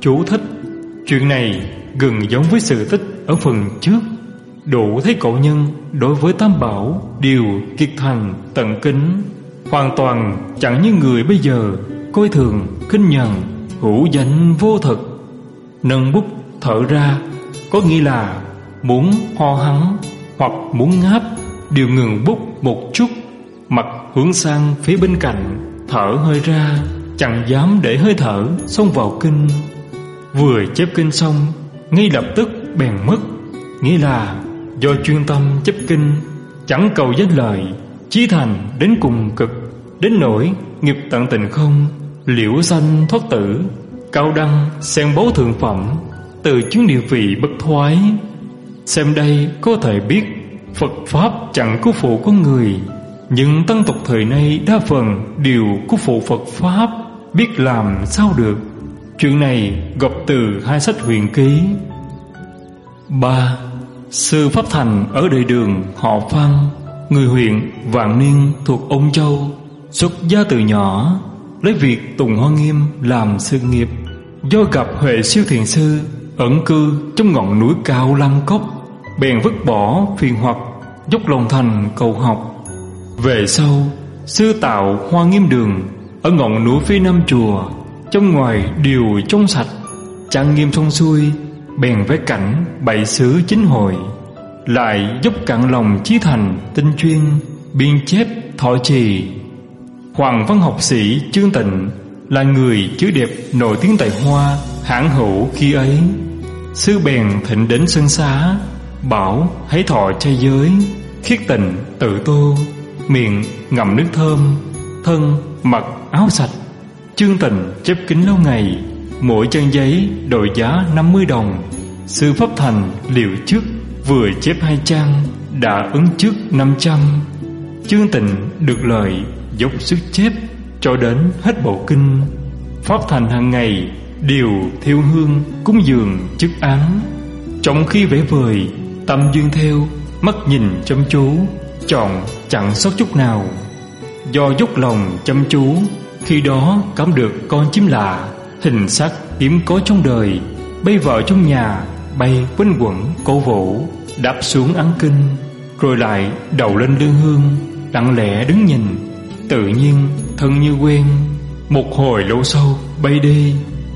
Chú thích: chuyện này gần giống với sự tích ở phần trước, đủ thấy cổ nhân đối với Tam Bảo đều kiệt thành tận kính, hoàn toàn chẳng như người bây giờ coi thường khinh nhẫn, hữu danh vô thực. Nâng bút thở ra có nghĩa là muốn ho hắng hoặc muốn ngáp đều ngừng bút một chút, mặt hướng sang phía bên cạnh, thở hơi ra, chẳng dám để hơi thở xông vào kinh. Vừa chép kinh xong, ngay lập tức bèn mất, nghĩa là do chuyên tâm chép kinh, chẳng cầu danh lợi, chí thành đến cùng cực, đến nỗi nghiệp tận tình không, liễu sanh thoát tử, cao đăng xen báu thượng phẩm, từ chuyến địa vị bất thoái. Xem đây có thể biết Phật Pháp chẳng cứu phụ con người, nhưng tăng tục thời nay đa phần đều cứu phụ Phật Pháp, biết làm sao được. Chuyện này gộp từ hai sách huyền ký. Ba. Sư Pháp Thành ở đời Đường họ Phan, người huyện Vạn Niên thuộc Ôn Châu, xuất gia từ nhỏ, lấy việc tùng Hoa Nghiêm làm sự nghiệp. Do gặp Huệ Siêu Thiền Sư ẩn cư trong ngọn núi cao Lăng Cốc, bèn vứt bỏ phiền hoặc, dốc lòng thành cầu học. Về sau, sư tạo Hoa Nghiêm Đường ở ngọn núi phía nam chùa, trong ngoài đều trong sạch, trang nghiêm xong xuôi, bèn vẽ cảnh bảy xứ chính hội, lại dốc cạn lòng chí thành tinh chuyên, biên chép thọ trì. Hoàng văn học sĩ Chương Tịnh là người chữ đẹp nổi tiếng tại Hoa, hãn hữu khi ấy. Sư bèn thịnh đến sân xá, bảo hãy thọ chay giới, khiết tịnh tự tô, miệng ngậm nước thơm, thân mặc áo sạch. Chương Tịnh chép kính lâu ngày, mỗi trang giấy đổi giá năm mươi đồng. Sư Pháp Thành liều trước vừa chép hai trang đã ứng trước năm trăm. Chương Tịnh được lời dốc sức chép cho đến hết bộ kinh. Pháp Thành hàng ngày đều thiêu hương cúng dường chức án, trong khi vẽ vời, tâm duyên theo, mắt nhìn chăm chú, chọn chẳng sót chút nào. Do dốc lòng chăm chú, khi đó cảm được con chim lạ, hình sắc hiếm có trong đời, bay vào trong nhà, bay quanh quẩn cổ vũ, đáp xuống án kinh, rồi lại đầu lên lư hương, lặng lẽ đứng nhìn, tự nhiên thân như quen. Một hồi lâu sau bay đi.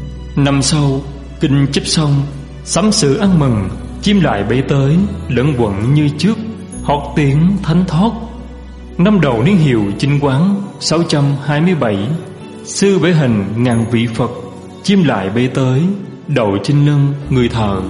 Năm sau kinh chép xong, sắm sự ăn mừng, chim lại bay tới, lẫn quẩn như trước, hót tiếng thánh thót. Năm đầu niên hiệu Chinh Quán sáu trăm hai mươi bảy, sư vẽ hình ngàn vị Phật, chim lại bay tới, đậu trên lưng người thợ.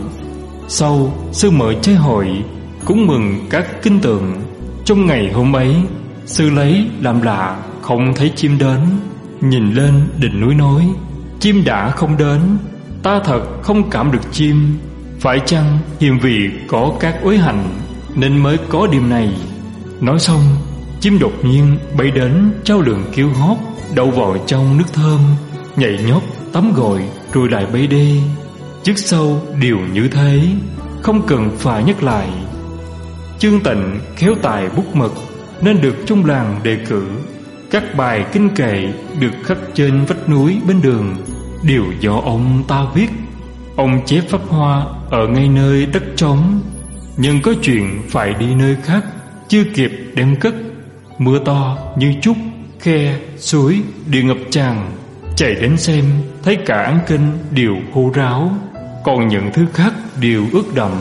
Sau sư mở trái hội, cúng mừng các kinh tượng. Trong ngày hôm ấy, sư lấy làm lạ không thấy chim đến, nhìn lên đỉnh núi nói: chim đã không đến, ta thật không cảm được chim. Phải chăng hiềm vì có các uế hạnh nên mới có điểm này? Nói xong, chim đột nhiên bay đến trao lượng kêu hót, đậu vào trong nước thơm, nhảy nhót tắm gội rồi lại bay đi. Trước sau đều như thế, không cần phải nhắc lại. Chương Tịnh khéo tài bút mực nên được trung làng đề cử. Các bài kinh kệ được khắc trên vách núi bên đường đều do ông ta viết. Ông chép pháp hoa ở ngay nơi đất trống, nhưng có chuyện phải đi nơi khác, chưa kịp đem cất. Mưa to như trút, khe, suối đều ngập tràn. Chạy đến xem, thấy cả án kinh đều khô ráo, còn những thứ khác đều ướt đẫm.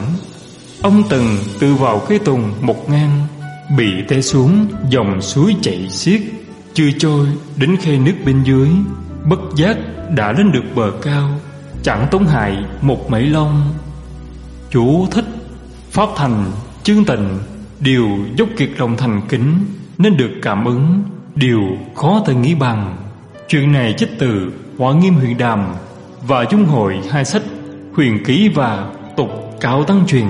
Ông từng tự vào cái tùng một ngang, bị té xuống dòng suối chảy xiết, chưa trôi đến khe nước bên dưới, bất giác đã lên được bờ cao, chẳng tổn hại một mảy lông. Chú thích: Pháp Thành, Chương Tịnh đều dốc kiệt lòng thành kính nên được cảm ứng, điều khó thể nghĩ bằng. Chuyện này trích từ Hoa Nghiêm Huyền Đàm và Dung hội hai sách Huyền Ký và Tục Cáo Tăng Truyền.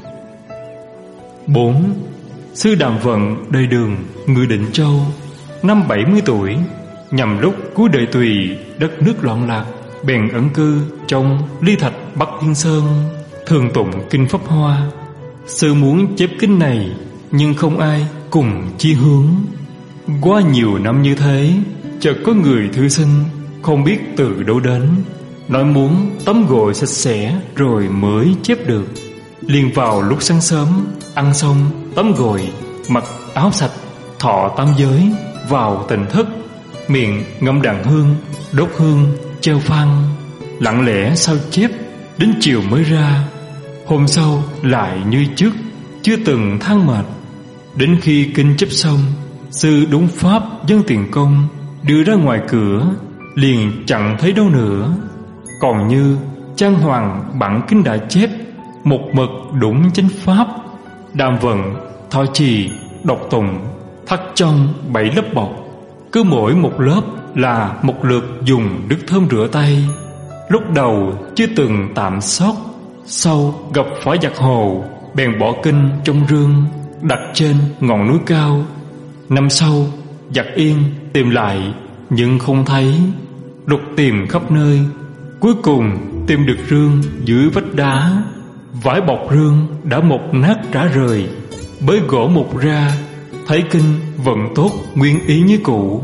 Bốn. Sư Đàm Vận đời Đường, người Định Châu, năm bảy mươi tuổi, nhằm lúc cuối đời Tùy, đất nước loạn lạc, bèn ẩn cư trong Ly Thạch Bắc Thiên Sơn, thường tụng kinh Pháp Hoa. Sư muốn chép kinh này, nhưng không ai cùng chi hướng. Qua nhiều năm như thế, chợt có người thư sinh không biết từ đâu đến, nói muốn tắm gội sạch sẽ rồi mới chép được. Liền vào lúc sáng sớm, ăn xong tắm gội, mặc áo sạch, thọ tam giới, vào tịnh thất, miệng ngâm đàn hương, đốt hương, treo phan, lặng lẽ sao chép, đến chiều mới ra. Hôm sau lại như trước, chưa từng than mệt. Đến khi kinh chép xong, sư đúng pháp dân tiền công đưa ra ngoài cửa, liền chẳng thấy đâu nữa. Còn như trang hoàng bản kinh đã chép, một mực đúng chánh pháp, đàm vận, thọ trì, đọc tụng, thắt trong bảy lớp bọc. Cứ mỗi một lớp là một lượt dùng nước thơm rửa tay. Lúc đầu chưa từng tạm sót, sau gặp phải giặc hồ, bèn bỏ kinh trong rương, đặt trên ngọn núi cao. Năm sau giặc yên tìm lại, nhưng không thấy. Lục tìm khắp nơi, cuối cùng tìm được rương dưới vách đá. Vải bọc rương đã mục nát rã rời, bới gỗ mục ra, thấy kinh vẫn tốt nguyên ý như cũ.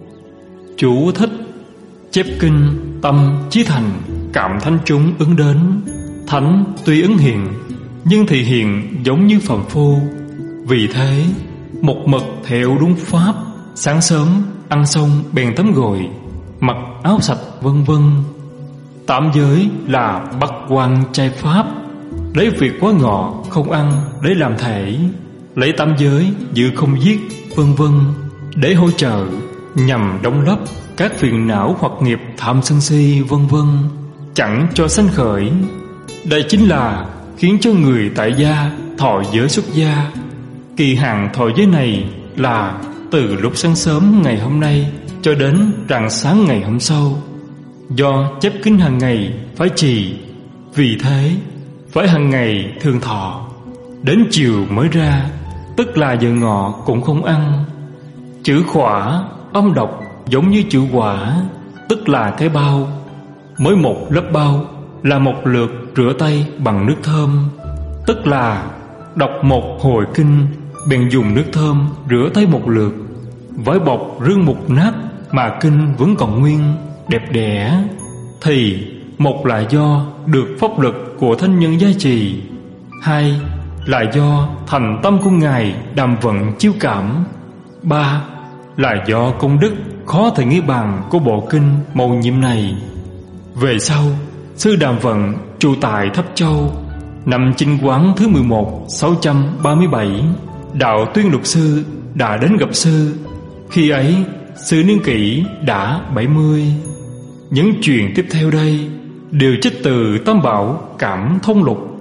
Chú thích: chép kinh tâm chí thành, cảm thánh chúng ứng đến. Thánh tuy ứng hiện, nhưng thì hiện giống như phàm phu. Vì thế một mực theo đúng pháp, sáng sớm ăn xong bèn tắm gội, mặc áo sạch, vân vân. Tạm giới là bắt quan chay pháp, lấy việc quá ngọ không ăn để làm thể, lấy tam giới giữ không giết, vân vân, để hỗ trợ nhằm đóng lấp các phiền não hoặc nghiệp tham sân si, vân vân, chẳng cho sanh khởi. Đây chính là khiến cho người tại gia thọ giới xuất gia. Kỳ hạn thọ giới này là từ lúc sáng sớm ngày hôm nay cho đến rạng sáng ngày hôm sau. Do chép kinh hàng ngày phải trì, vì thế phải hàng ngày thường thọ, đến chiều mới ra, tức là giờ ngọ cũng không ăn. Chữ khỏa âm độc giống như chữ quả, tức là cái bao. Mỗi một lớp bao là một lượt rửa tay bằng nước thơm, tức là đọc một hồi kinh bèn dùng nước thơm rửa tay một lượt. Vải bọc rương mục nát mà kinh vẫn còn nguyên, đẹp đẽ, thì một là do được pháp lực của thánh nhân gia trì, hai là do thành tâm của Ngài Đàm Vận chiếu cảm, ba là do công đức khó thể nghĩ bàn của bộ kinh mầu nhiệm này. Về sau, sư Đàm Vận trụ tại Tháp Châu, năm Chinh Quán thứ mười một, sáu trăm ba mươi bảy, đạo Tuyên Lục sư đã đến gặp sư. Khi ấy sư niên kỷ đã bảy mươi. Những chuyện tiếp theo đây đều trích từ Tam Bảo Cảm Thông Lục.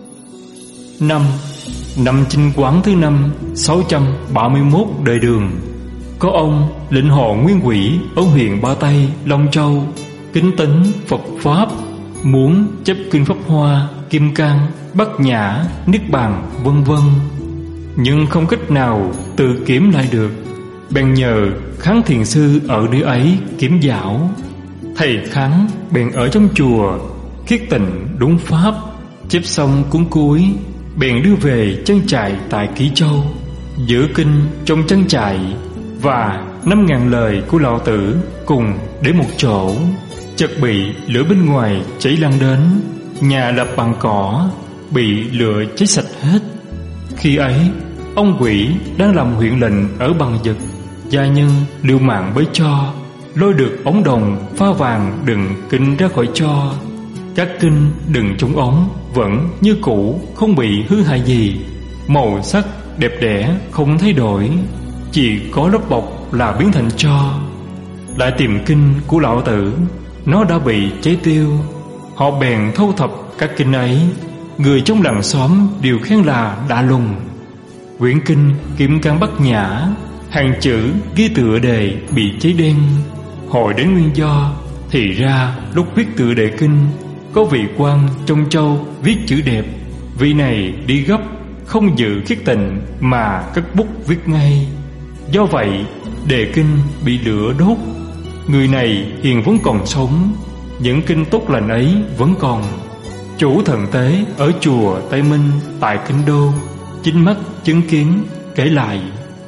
Năm Năm Chinh Quán thứ năm, sáu trăm ba mươi mốt đời Đường, có ông Lệnh Hồ Nguyên Quỷ ở huyện Ba Tây, Long Châu, kính tín Phật pháp, muốn chấp kinh Pháp Hoa, Kim Cang, Bát Nhã, Niết Bàn, vân vân, nhưng không cách nào tự kiểm lại được, bèn nhờ Kháng Thiền sư ở nơi ấy kiểm giảo. Thầy Kháng bèn ở trong chùa khiết tịnh đúng pháp, chép xong cuốn cuối, bèn đưa về trang trại tại Kỷ Châu, giữ kinh trong trang trại, và năm ngàn lời của lão tử cùng để một chỗ. Chợt bị lửa bên ngoài cháy lan đến, nhà lập bằng cỏ bị lửa cháy sạch hết. Khi ấy ông quỷ đang làm huyện lệnh ở Bằng Dực, gia nhân liều mạng bới cho, lôi được ống đồng pha vàng đựng kinh ra khỏi cho. Các kinh đựng trong ống vẫn như cũ, không bị hư hại gì, màu sắc đẹp đẽ không thay đổi, chỉ có lớp bọc là biến thành tro. Lại tìm kinh của lão tử, nó đã bị cháy tiêu. Họ bèn thu thập các kinh ấy, người trong làng xóm đều khen là đã lùng. Quyển kinh Kim Cang Bát Nhã, hàng chữ ghi tựa đề bị cháy đen. Hồi đến nguyên do, thì ra lúc viết tựa đề kinh, có vị quan trong châu viết chữ đẹp. Vị này đi gấp, không giữ khiết tịnh mà cất bút viết ngay. Do vậy đề kinh bị lửa đốt. Người này hiện vẫn còn sống, những kinh tốt lành ấy vẫn còn. Chủ thần tế ở chùa Tây Minh tại Kinh Đô chính mắt chứng kiến kể lại.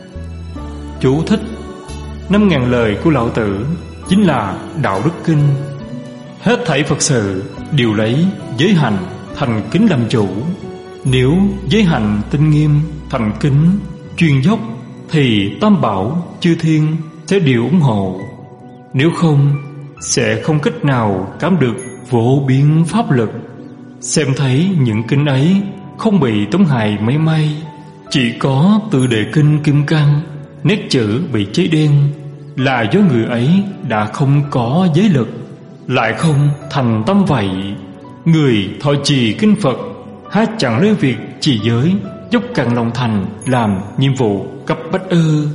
Chú thích: năm ngàn lời của lão tử chính là đạo đức kinh. Hết thảy Phật sự đều lấy giới hạnh thành kính làm chủ. Nếu giới hạnh tinh nghiêm, thành kính, chuyên dốc, thì tam bảo chư thiên sẽ đều ủng hộ. Nếu không, sẽ không cách nào cảm được vô biên pháp lực. Xem thấy những kinh ấy không bị tổn hại mảy may. Chỉ có từ đề kinh Kim Cang, nét chữ bị cháy đen, là do người ấy đã không có giới lực, lại không thành tâm vậy. Người thọ trì kinh Phật há chẳng lấy việc trì giới dốc cạn lòng thành làm nhiệm vụ cấp bách ư?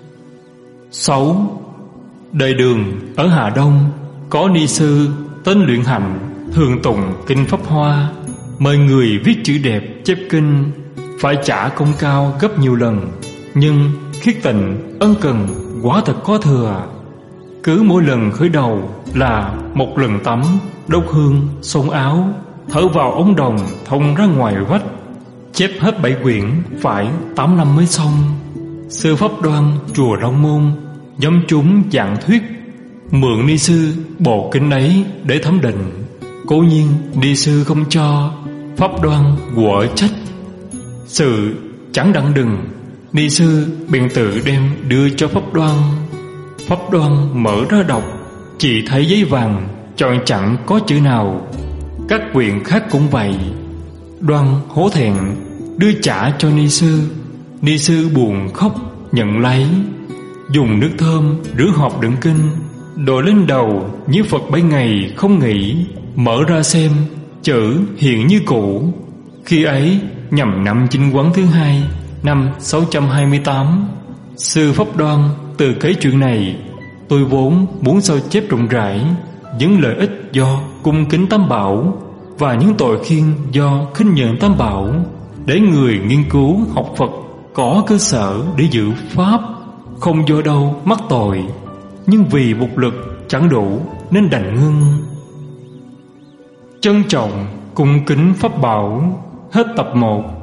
Sáu. Đời Đường ở Hà Đông có ni sư tên Luyện Hạnh, thường tụng kinh Pháp Hoa, mời người viết chữ đẹp chép kinh, phải trả công cao gấp nhiều lần, nhưng khiết tịnh ân cần quả thật có thừa. Cứ mỗi lần khởi đầu là một lần tắm, đốt hương, xông áo, thở vào ống đồng thông ra ngoài vách, chép hết bảy quyển phải tám năm mới xong. Sư Pháp Đoan chùa Long Môn nhóm chúng giảng thuyết, mượn ni sư bộ kinh ấy để thẩm định. Cố nhiên ni sư không cho, Pháp Đoan quở trách. Sự chẳng đặng đừng, ni sư bèn tự đem đưa cho Pháp Đoan. Pháp Đoan mở ra đọc, chỉ thấy giấy vàng chọn chẳng có chữ nào. Các quyển khác cũng vậy. Đoan hổ thẹn đưa trả cho ni sư. Ni sư buồn khóc nhận lấy, dùng nước thơm rửa hộp đựng kinh, đội lên đầu như Phật bảy ngày không nghỉ. Mở ra xem, chữ hiện như cũ. Khi ấy nhằm năm Chinh Quán thứ hai, năm sáu trăm hai mươi tám. Sư Pháp Đoan từ kể chuyện này, tôi vốn muốn sao chép rộng rãi những lợi ích do cung kính Tam Bảo và những tội khiên do khinh nhờn Tam Bảo, để người nghiên cứu học Phật có cơ sở để giữ pháp, không do đâu mắc tội. Nhưng vì bục lực chẳng đủ nên đành ngưng. Trân trọng cung kính Pháp Bảo. Hết tập một.